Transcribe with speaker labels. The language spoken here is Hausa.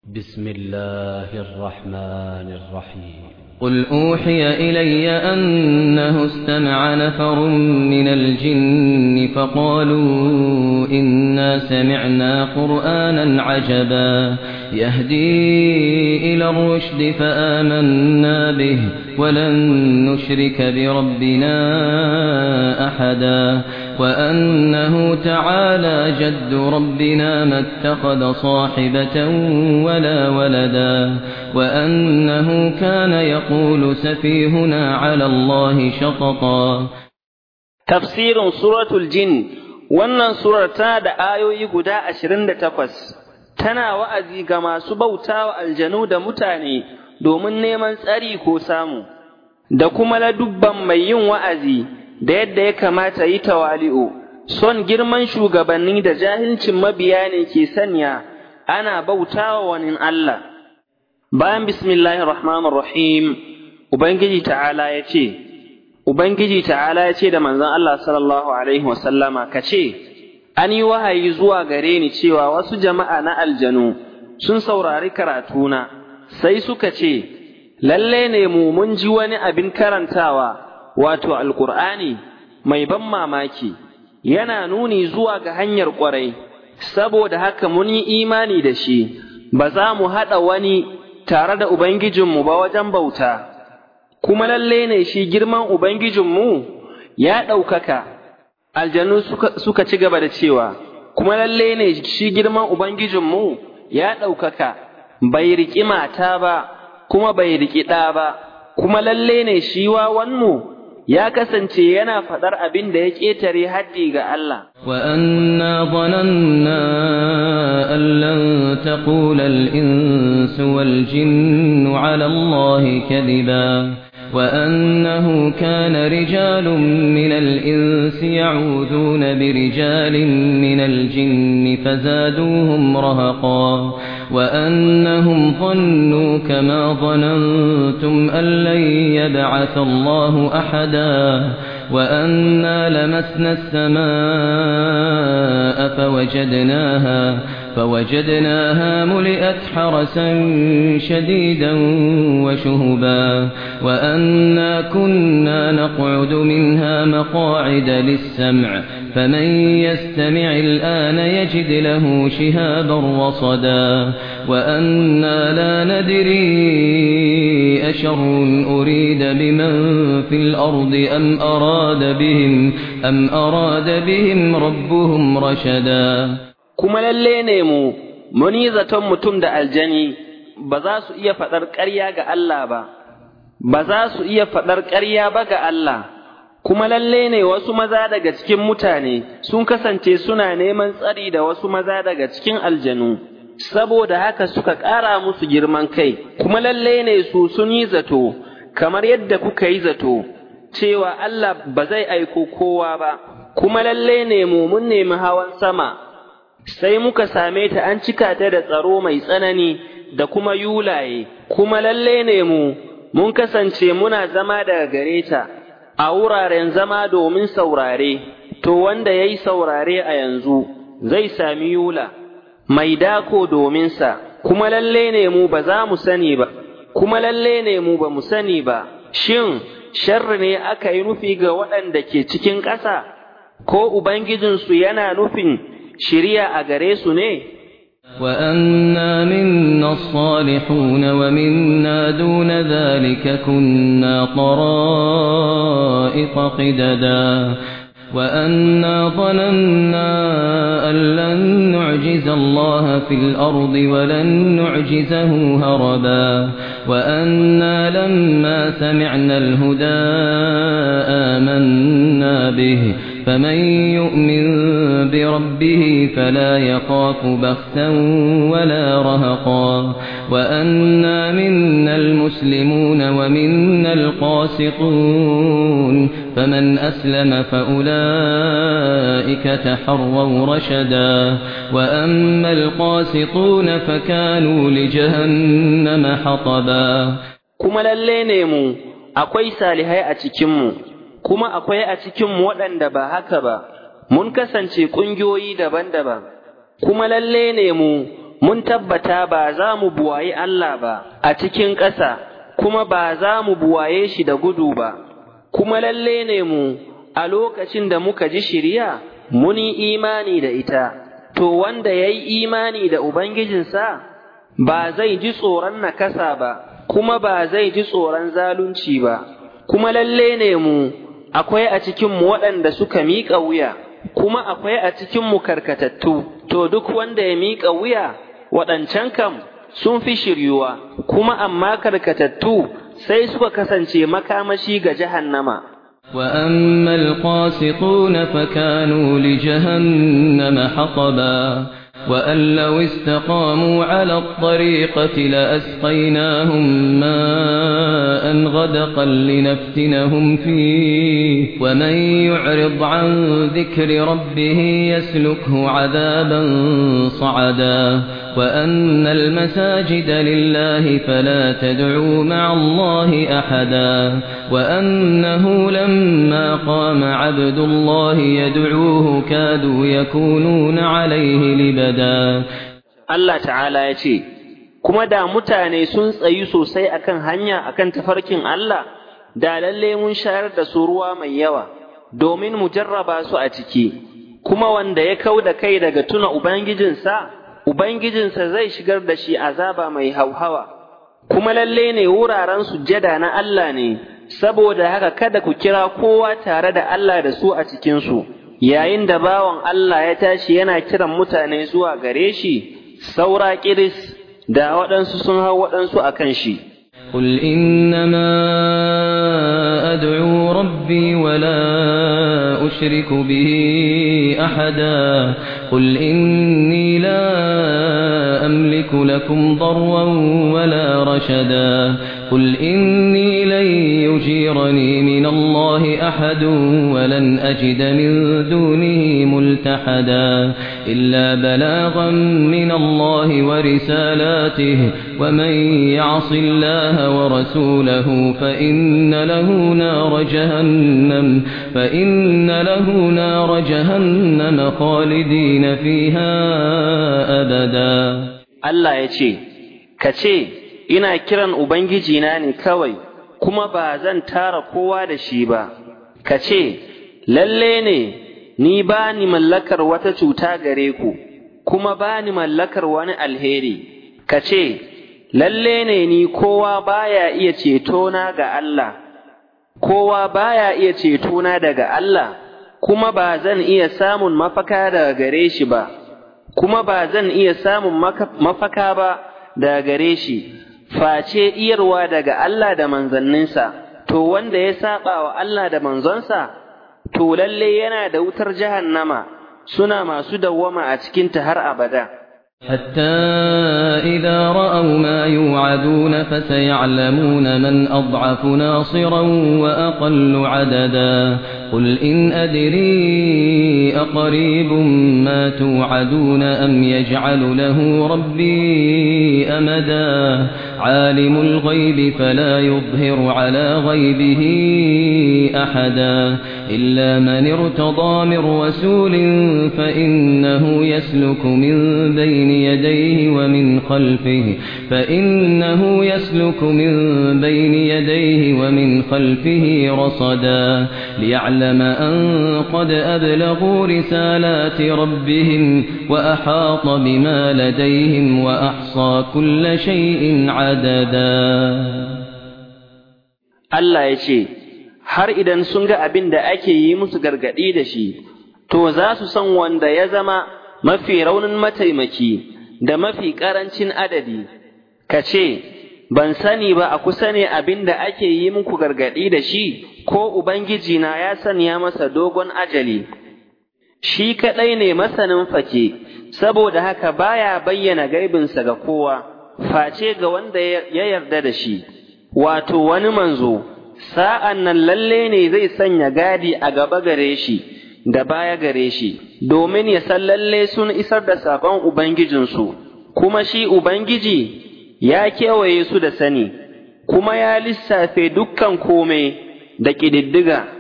Speaker 1: بسم الله الرحمن الرحيم
Speaker 2: قل أوحي إلي أنه استمع نفر من الجن فقالوا إنا سمعنا قرآنا عجبا يهدي إلى الرشد فآمنا به ولن نشرك بربنا أحدا وأنه تعالى جد ربنا ما اتخذ صاحبة ولا ولدا وأنه كان يقول سفيهنا على الله شططا.
Speaker 3: تفسير سورة الجن. wannan surar tana da ayoyi guda 28 tana wa'azi ga masu bautawa aljanu da mutane domin neman tsari ko samu da kuma ladubban mai yin wa'azi da yadda ya kamata yi tawali'u. Son girman shugabanni da jahilcin mabiya ne ke sanya ana bautawa wani Allah. Bayan bismillahir rahmanir rahim, Ubangiji ta'ala ya ce da manzon Allah sallallahu alaihi wasallama kace an yi wahayi zuwa gare ni cewa wasu jama'a na aljanu sun saurari karatuna sai suka ce lalle ne mun ji wani abin karantawa wato alqur'ani mai ban mamaki yana nuni zuwa ga hanyar ƙwarai saboda haka mun yi imani da shi ba za mu haɗa wani tare da ubangijinmu ba wajen bauta kuma lalle ne shi girman ubangijinmu ya ɗaukaka. Aljanu suka ci gaba da cewa kuma lalle ne shi girman ubangijinmu ya ɗaukaka bai riƙi mata ba kuma bai riƙi ɗa ba kuma lalle ne shi wawanmu ya kasance yana faɗar abin da ya ƙetare haddi ga Allah.
Speaker 2: وأنا ظننا أن لن تقول الإنس والجن على الله كذبا وأنه كان رجال من الإنس يعوذون برجال من الجن فزادوهم رهقا وأنهم ظنوا كما ظننتم أن لن يبعث الله أحدا وأنا لمسنا السماء فوجدناها ملئت حرسا شديدا وشهبا وأنا كنا نقعد منها مقاعد للسمع فمن يستمع الآن يجد له شهابا رصدا وأنا لا ندري أشر أريد بمن في الأرض أم أراد بهم ربهم رشدا.
Speaker 3: kuma lalle ne mun yi zaton mutum da aljani ba za su iya faɗar ƙarya ga Allah ba ga Allah kuma lalle ne wasu maza daga cikin mutane sun kasance suna neman tsari da wasu maza daga cikin aljanu saboda haka suka ƙara musu girman kai kuma lalle ne su sun yi zato kamar yadda kuka yi zato cewa Allah ba zai aiko kowa ba kuma lalle ne mun nemi hawan sama sai muka same ta an cika ta da tsaro mai tsanani da kuma yulaye kuma lalle ne mun kasance muna zama daga gare ta a wuraren zama domin saurare to wanda yayi saurare a yanzu zai sami yula mai dako domin sa kuma lalle ne ba za mu sani ba kuma lalle ne ba mu sani ba shin sharri ne aka yi nufi ga waɗanda ke cikin ƙasa ko ubangijinsu yana nufin shiriya a gare su ne.
Speaker 2: وأنا منا الصالحون ومنا دون ذلك كنا طرائق قددا وأنا ظننا أن لن نعجز الله في الأرض ولن نعجزه هربا وأنا لما سمعنا الهدى آمنا به فمن يؤمن بربه فلا يخاف بخسا ولا رهقا وأنا منا المسلمون ومنا القاسطون فمن أسلم فأولئك تحروا رشدا وأما القاسطون فكانوا لجهنم حطبا.
Speaker 3: kuma lalle ne mu akwai salihai a cikinmu kuma akwai a cikinmu waɗanda ba haka ba mun kasance ƙungiyoyi daban-daban kuma lalle ne mun tabbata ba za mu buwayi Allah ba a cikin ƙasa, kuma ba za mu buwaye shi da gudu ba, kuma lalle ne mu a lokacin da muka ji shiriya mun yi imani da ita, to wanda ya yi imani da Ubangijinsa ba zai ji tsoron nakasa ba, kuma ba zai ji tsoron zalunci ba, kuma lalle ne mu akwai a cikinmu waɗanda suka miƙa wuya, kuma akwai a cikinmu karkatattu, to duk wanda ya miƙa wuya waɗancan kam sun fi shiryuwa, kuma amma karkatattu sai suka kasance makamashi ga jahannama.
Speaker 2: وأما القاسطون فكانوا لجهنم حطبا وأن لو استقاموا على الطريقة لأسقيناهم ماء غدقا لنفتنهم فيه ومن يعرض عن ذكر ربه يسلكه عذابا صعدا وأن المساجد لله فلا تدعوا مع الله أحدا وأنه لما قام عبد الله يدعوه كادوا يكونون عليه لبدا.
Speaker 3: Allah ta'ala ya ce, kuma da mutane sun tsayi sosai akan hanya akan tafarkin Allah, da lalle mun shayar da su ruwa mai yawa, domin mu jarraba su a ciki, kuma wanda ya kau da kai daga tuna Ubangijinsa zai shigar da shi azaba mai hauhawa, kuma lalle ne wuraren sujjada na Allah ne, saboda haka kada ku kira kowa tare da Allah da su a cikinsu. Yayin da bawan Allah ya tashi yana kiran mutane zuwa gare shi, saura kiris da waɗansu sun hau waɗansu a kan shi.
Speaker 2: قل إنما أدعو ربي ولا أشرك به أحدا قل إني لا أملك لكم ضرا ولا رشدا قل إني لن يجيرني من الله أحد ولن أجد من دونه ملتحدا إلا بلاغا من الله ورسالاته ومن يعص الله ورسوله فإن له نار جهنم خالدين فيها أبدا.
Speaker 3: الله يجي كتي ina kiran Ubangijina ne kawai, kuma ba zan tara kowa da shi ba, ka ce, lalle ne, ni ba ni mallakar wata cuta gare ku, kuma ba ni mallakar wani alheri, ka ce, lalle ne ni kowa baya iya cetona ga Allah, kowa baya iya cetona daga Allah, kuma ba zan iya samun mafaka daga gare shi ba, kuma ba zan iya samun mafaka ba daga gare shi. Face iyarwa daga Allah da manzanninsa, to wanda ya saba wa Allah da manzonsa, to lalle yana da wutar jahannama suna masu dawwama a cikinta har abada.
Speaker 2: حتى إذا رأوا ما يوعدون فسيعلمون من أضعف ناصرا وأقل عددا قل إن أدري أقريب ما توعدون أم يجعل له ربي أمدا عالم الغيب فلا يظهر على غيبه أحدا إلا من ارتضى من رسول فإنه يسلك من بين يديه ومن خلفه رصدا ليعلم أن قد أبلغوا رسالات ربهم وأحاط بما لديهم وأحصى كل شيء عددا.
Speaker 3: Allah ya ce, har idan sun ga abin da ake yi musu gargaɗi da shi, to za su san wanda ya zama mafi raunin mataimaki da mafi ƙarancin adadi, ka ce, ban sani ba a kusa ne abin da ake yi muku gargaɗi da shi, ko Ubangijina ya sanya masa dogon ajali. Shi kaɗai ne masanin fake, saboda haka baya bayyana gaibinsa ga kowa, face ga wanda ya yarda da shi, wato wani manzo, sa'an nan lalle ne zai sanya gadi a gaba gare shi da baya gare shi, domin ya san lalle sun isar da saƙon Ubangijinsu, kuma shi Ubangiji ya kewaye su da sani, kuma ya lissafe dukkan kome da ƙididdiga.